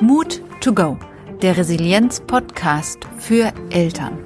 Mood to Go, der Resilienz-Podcast für Eltern.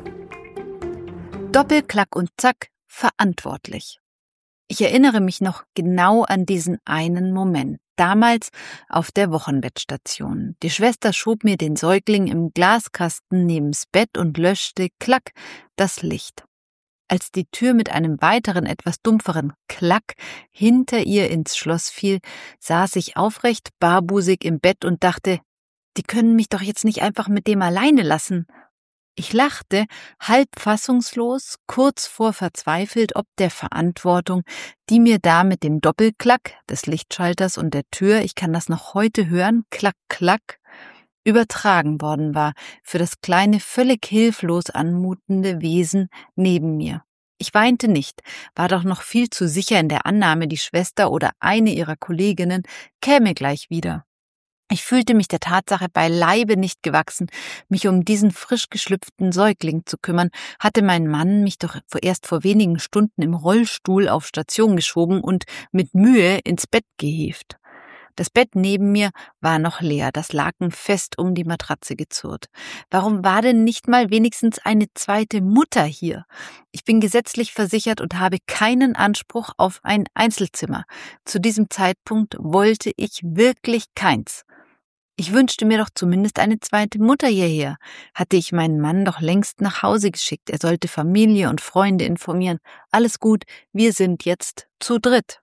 Doppelklack und zack, verantwortlich. Ich erinnere mich noch genau an diesen einen Moment. Damals auf der Wochenbettstation. Die Schwester schob mir den Säugling im Glaskasten neben's Bett und löschte, klack, das Licht. Als die Tür mit einem weiteren, etwas dumpferen Klack hinter ihr ins Schloss fiel, saß ich aufrecht, barbusig im Bett und dachte, die können mich doch jetzt nicht einfach mit dem alleine lassen. Ich lachte, halb fassungslos, kurz vor verzweifelt, ob der Verantwortung, die mir da mit dem Doppelklack des Lichtschalters und der Tür, ich kann das noch heute hören, klack, klack, übertragen worden war für das kleine, völlig hilflos anmutende Wesen neben mir. Ich weinte nicht, war doch noch viel zu sicher in der Annahme, die Schwester oder eine ihrer Kolleginnen käme gleich wieder. Ich fühlte mich der Tatsache beileibe nicht gewachsen, mich um diesen frisch geschlüpften Säugling zu kümmern, hatte mein Mann mich doch erst vor wenigen Stunden im Rollstuhl auf Station geschoben und mit Mühe ins Bett gehievt. Das Bett neben mir war noch leer, das Laken fest um die Matratze gezurrt. Warum war denn nicht mal wenigstens eine zweite Mutter hier? Ich bin gesetzlich versichert und habe keinen Anspruch auf ein Einzelzimmer. Zu diesem Zeitpunkt wollte ich wirklich keins. Ich wünschte mir doch zumindest eine zweite Mutter hierher. Hatte ich meinen Mann doch längst nach Hause geschickt. Er sollte Familie und Freunde informieren. Alles gut, wir sind jetzt zu dritt.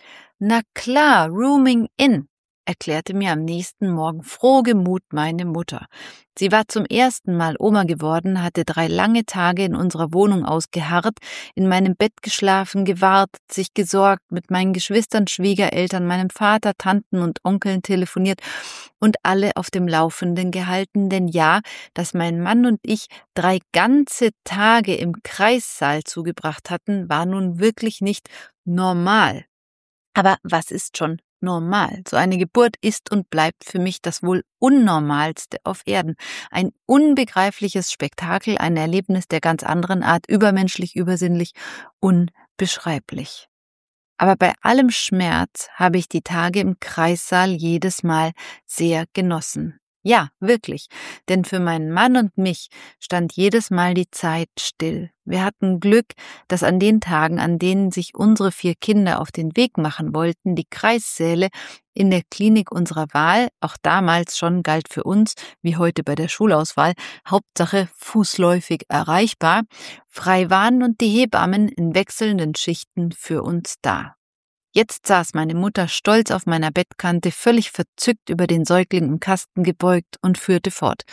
Na klar, Rooming in, erklärte mir am nächsten Morgen frohgemut meine Mutter. Sie war zum ersten Mal Oma geworden, hatte 3 lange Tage in unserer Wohnung ausgeharrt, in meinem Bett geschlafen, gewartet, sich gesorgt, mit meinen Geschwistern, Schwiegereltern, meinem Vater, Tanten und Onkeln telefoniert und alle auf dem Laufenden gehalten, denn ja, dass mein Mann und ich 3 ganze Tage im Kreissaal zugebracht hatten, war nun wirklich nicht normal. Aber was ist schon normal? So eine Geburt ist und bleibt für mich das wohl Unnormalste auf Erden. Ein unbegreifliches Spektakel, ein Erlebnis der ganz anderen Art, übermenschlich, übersinnlich, unbeschreiblich. Aber bei allem Schmerz habe ich die Tage im Kreissaal jedes Mal sehr genossen. Ja, wirklich, denn für meinen Mann und mich stand jedes Mal die Zeit still. Wir hatten Glück, dass an den Tagen, an denen sich unsere 4 Kinder auf den Weg machen wollten, die Kreissäle in der Klinik unserer Wahl, auch damals schon galt für uns, wie heute bei der Schulauswahl, Hauptsache fußläufig erreichbar, frei waren und die Hebammen in wechselnden Schichten für uns da. Jetzt saß meine Mutter stolz auf meiner Bettkante, völlig verzückt über den Säugling im Kasten gebeugt und führte fort.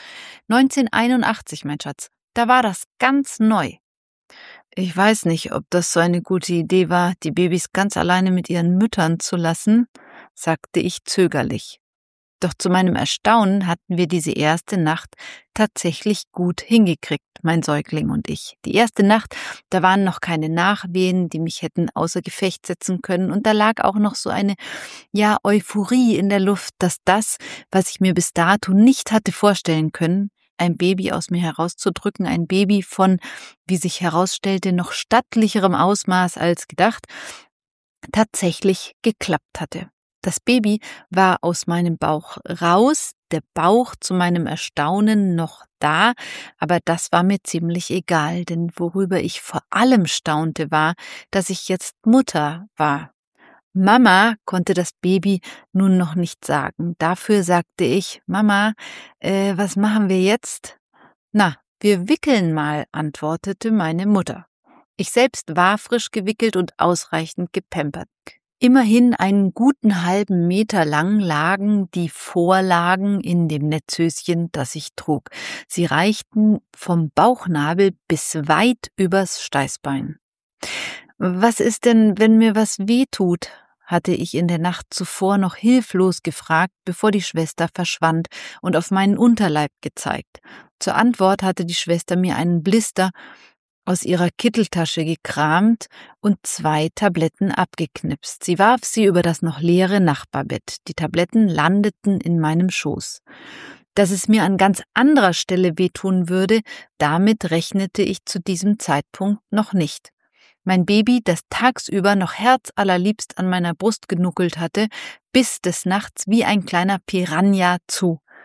1981, mein Schatz, da war das ganz neu. Ich weiß nicht, ob das so eine gute Idee war, die Babys ganz alleine mit ihren Müttern zu lassen, sagte ich zögerlich. Doch zu meinem Erstaunen hatten wir diese erste Nacht tatsächlich gut hingekriegt, mein Säugling und ich. Die erste Nacht, da waren noch keine Nachwehen, die mich hätten außer Gefecht setzen können, und da lag auch noch so eine, Euphorie in der Luft, dass das, was ich mir bis dato nicht hatte vorstellen können, ein Baby aus mir herauszudrücken, ein Baby von, wie sich herausstellte, noch stattlicherem Ausmaß als gedacht, tatsächlich geklappt hatte. Das Baby war aus meinem Bauch raus, der Bauch zu meinem Erstaunen noch da, aber das war mir ziemlich egal, denn worüber ich vor allem staunte war, dass ich jetzt Mutter war. Mama konnte das Baby nun noch nicht sagen. Dafür sagte ich, Mama, was machen wir jetzt? Na, wir wickeln mal, antwortete meine Mutter. Ich selbst war frisch gewickelt und ausreichend gepampert. Immerhin einen guten halben Meter lang lagen die Vorlagen in dem Netzhöschen, das ich trug. Sie reichten vom Bauchnabel bis weit übers Steißbein. Was ist denn, wenn mir was wehtut? Hatte ich in der Nacht zuvor noch hilflos gefragt, bevor die Schwester verschwand und auf meinen Unterleib gezeigt. Zur Antwort hatte die Schwester mir einen Blister aus ihrer Kitteltasche gekramt und 2 Tabletten abgeknipst. Sie warf sie über das noch leere Nachbarbett. Die Tabletten landeten in meinem Schoß. Dass es mir an ganz anderer Stelle wehtun würde, damit rechnete ich zu diesem Zeitpunkt noch nicht. Mein Baby, das tagsüber noch herzallerliebst an meiner Brust genuckelt hatte, biss des Nachts wie ein kleiner Piranha zu.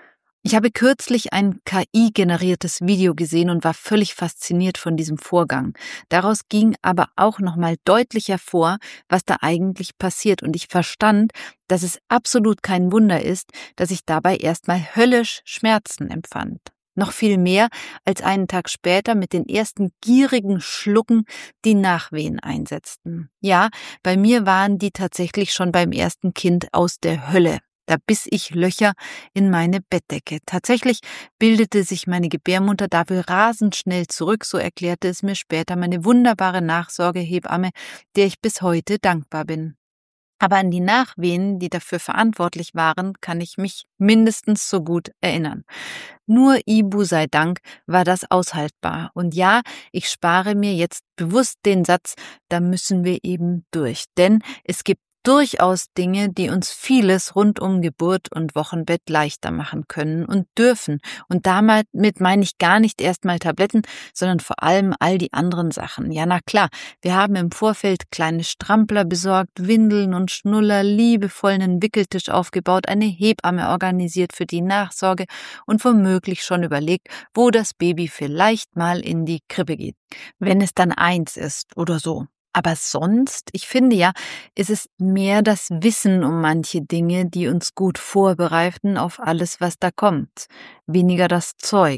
Ich habe kürzlich ein KI-generiertes Video gesehen und war völlig fasziniert von diesem Vorgang. Daraus ging aber auch nochmal deutlich hervor, was da eigentlich passiert. Und ich verstand, dass es absolut kein Wunder ist, dass ich dabei erstmal höllisch Schmerzen empfand. Noch viel mehr, als einen Tag später mit den ersten gierigen Schlucken die Nachwehen einsetzten. Ja, bei mir waren die tatsächlich schon beim ersten Kind aus der Hölle. Da biss ich Löcher in meine Bettdecke. Tatsächlich bildete sich meine Gebärmutter dafür rasend schnell zurück, so erklärte es mir später meine wunderbare Nachsorgehebamme, der ich bis heute dankbar bin. Aber an die Nachwehen, die dafür verantwortlich waren, kann ich mich mindestens so gut erinnern. Nur Ibu sei Dank war das aushaltbar. Und ja, ich spare mir jetzt bewusst den Satz, da müssen wir eben durch. Denn es gibt durchaus Dinge, die uns vieles rund um Geburt und Wochenbett leichter machen können und dürfen. Und damit meine ich gar nicht erstmal Tabletten, sondern vor allem all die anderen Sachen. Ja, na klar, wir haben im Vorfeld kleine Strampler besorgt, Windeln und Schnuller, liebevoll einen Wickeltisch aufgebaut, eine Hebamme organisiert für die Nachsorge und womöglich schon überlegt, wo das Baby vielleicht mal in die Krippe geht, wenn es dann 1 ist oder so. Aber sonst, ich finde ja, ist es mehr das Wissen um manche Dinge, die uns gut vorbereiten auf alles, was da kommt. Weniger das Zeug.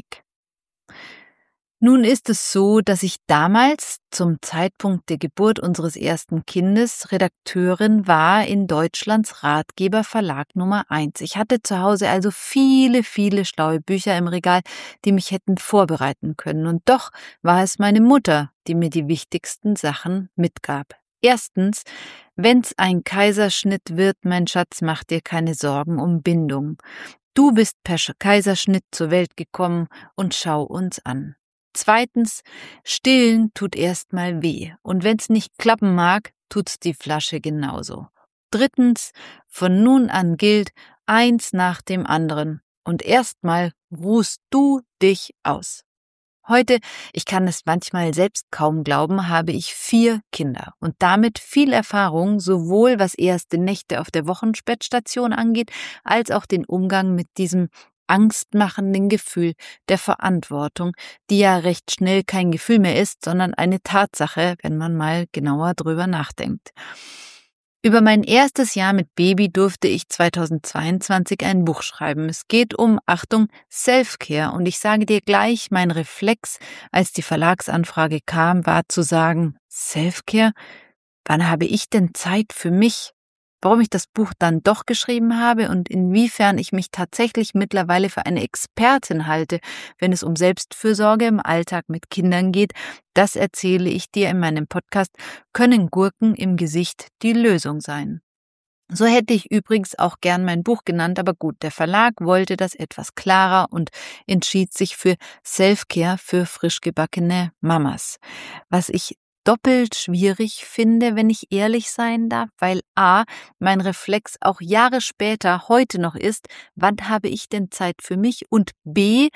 Nun ist es so, dass ich damals zum Zeitpunkt der Geburt unseres ersten Kindes Redakteurin war in Deutschlands Ratgeberverlag Nummer 1. Ich hatte zu Hause also viele, viele schlaue Bücher im Regal, die mich hätten vorbereiten können. Und doch war es meine Mutter, die mir die wichtigsten Sachen mitgab. Erstens, wenn's ein Kaiserschnitt wird, mein Schatz, mach dir keine Sorgen um Bindung. Du bist per Kaiserschnitt zur Welt gekommen und schau uns an. Zweitens, stillen tut erstmal weh und wenn's nicht klappen mag, tut's die Flasche genauso. Drittens, von nun an gilt eins nach dem anderen und erstmal ruhst du dich aus. Heute, ich kann es manchmal selbst kaum glauben, habe ich 4 Kinder und damit viel Erfahrung, sowohl was erste Nächte auf der Wochenbettstation angeht, als auch den Umgang mit diesem angstmachenden Gefühl der Verantwortung, die ja recht schnell kein Gefühl mehr ist, sondern eine Tatsache, wenn man mal genauer drüber nachdenkt. Über mein erstes Jahr mit Baby durfte ich 2022 ein Buch schreiben. Es geht um, Achtung, Self-Care. Und ich sage dir gleich, mein Reflex, als die Verlagsanfrage kam, war zu sagen, Self-Care? Wann habe ich denn Zeit für mich? Warum ich das Buch dann doch geschrieben habe und inwiefern ich mich tatsächlich mittlerweile für eine Expertin halte, wenn es um Selbstfürsorge im Alltag mit Kindern geht, das erzähle ich dir in meinem Podcast Können Gurken im Gesicht die Lösung sein? So hätte ich übrigens auch gern mein Buch genannt, aber gut, der Verlag wollte das etwas klarer und entschied sich für Self-Care für frisch gebackene Mamas, was ich doppelt schwierig finde, wenn ich ehrlich sein darf, weil a, mein Reflex auch Jahre später heute noch ist, wann habe ich denn Zeit für mich und b,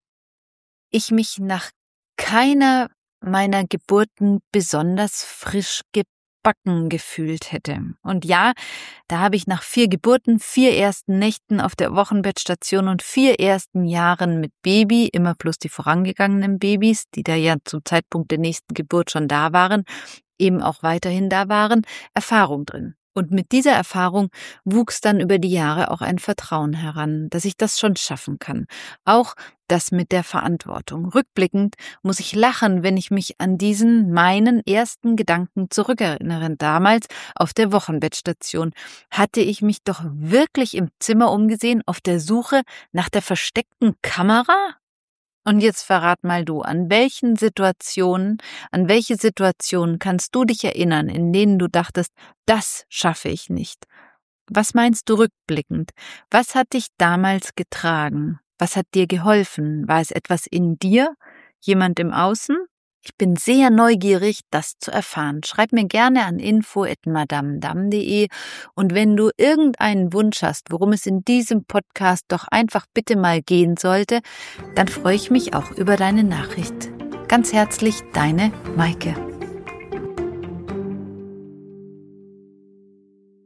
ich mich nach keiner meiner Geburten besonders frisch gebacken gefühlt hätte. Und ja, da habe ich nach 4 Geburten, 4 ersten Nächten auf der Wochenbettstation und 4 ersten Jahren mit Baby, immer plus die vorangegangenen Babys, die da ja zum Zeitpunkt der nächsten Geburt schon da waren, eben auch weiterhin da waren, Erfahrung drin. Und mit dieser Erfahrung wuchs dann über die Jahre auch ein Vertrauen heran, dass ich das schon schaffen kann. Auch das mit der Verantwortung. Rückblickend muss ich lachen, wenn ich mich an meinen ersten Gedanken zurückerinnere. Damals auf der Wochenbettstation hatte ich mich doch wirklich im Zimmer umgesehen, auf der Suche nach der versteckten Kamera? Und jetzt verrat mal du, an welche Situationen kannst du dich erinnern, in denen du dachtest, das schaffe ich nicht? Was meinst du rückblickend? Was hat dich damals getragen? Was hat dir geholfen? War es etwas in dir? Jemand im Außen? Ich bin sehr neugierig, das zu erfahren. Schreib mir gerne an info@madamedam.de und wenn du irgendeinen Wunsch hast, worum es in diesem Podcast doch einfach bitte mal gehen sollte, dann freue ich mich auch über deine Nachricht. Ganz herzlich, deine Maike.